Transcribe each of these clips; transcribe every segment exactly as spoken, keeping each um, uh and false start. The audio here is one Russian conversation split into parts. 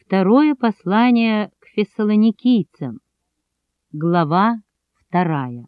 Второе послание к фессалоникийцам, глава вторая.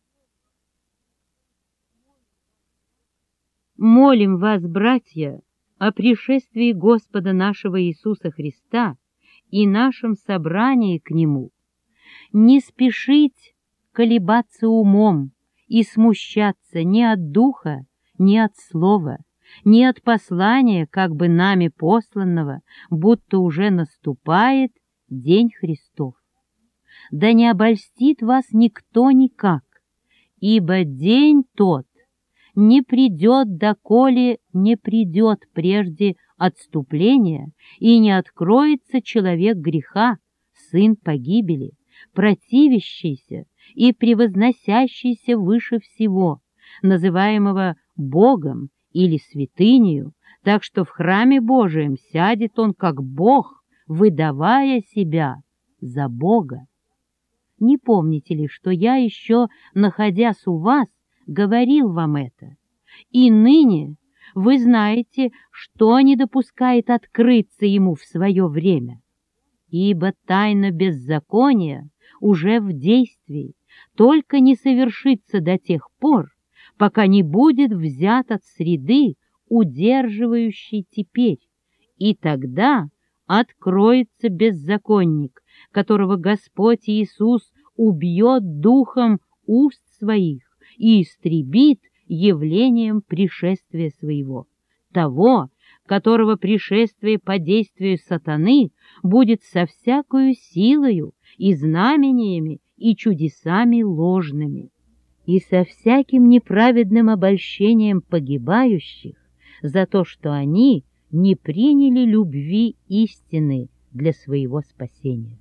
Молим вас, братья, о пришествии Господа нашего Иисуса Христа и нашем собрании к Нему, не спешить колебаться умом и смущаться ни от духа, ни от слова, ни от послания, как бы нами посланного, будто уже наступает день Христов. Да не обольстит вас никто никак, ибо день тот не придет, доколе не придет прежде отступления, и не откроется человек греха, сын погибели, противящийся и превозносящийся выше всего, называемого Богом или святынею, так что в храме Божием сядет он как Бог, выдавая себя за Бога. Не помните ли, что я еще, находясь у вас, говорил вам это? И ныне вы знаете, что не допускает открыться ему в свое время. Ибо тайна беззакония уже в действии, только не совершится до тех пор, пока не будет взят от среды, удерживающей теперь, и тогда откроется беззаконник, которого Господь Иисус убьет духом уст своих и истребит явлением пришествия своего, того, которого пришествие по действию сатаны будет со всякою силою и знамениями и чудесами ложными, и со всяким неправедным обольщением погибающих за то, что они не приняли любви истины для своего спасения.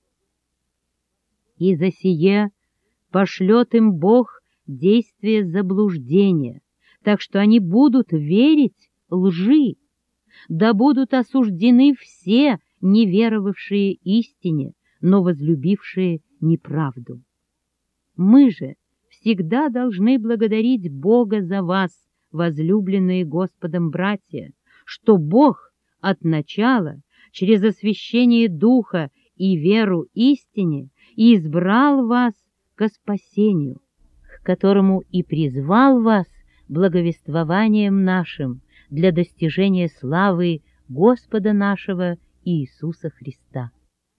И за сие пошлет им Бог действие заблуждения, так что они будут верить лжи, да будут осуждены все неверовавшие истине, но возлюбившие неправду. Мы же всегда должны благодарить Бога за вас, возлюбленные Господом братья, что Бог от начала, через освящение Духа и веру истине, избрал вас ко спасению, к которому и призвал вас благовествованием нашим для достижения славы Господа нашего Иисуса Христа.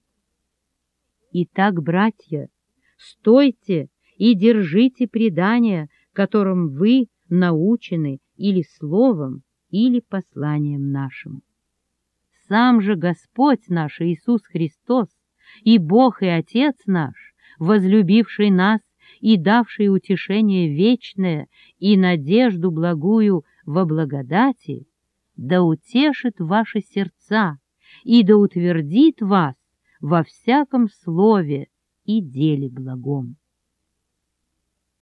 Итак, братья, стойте и держите предания, которым вы научены или словом, или посланием нашим. Сам же Господь наш Иисус Христос и Бог и Отец наш, возлюбивший нас и давший утешение вечное и надежду благую во благодати, да утешит ваши сердца и да утвердит вас во всяком слове и деле благом.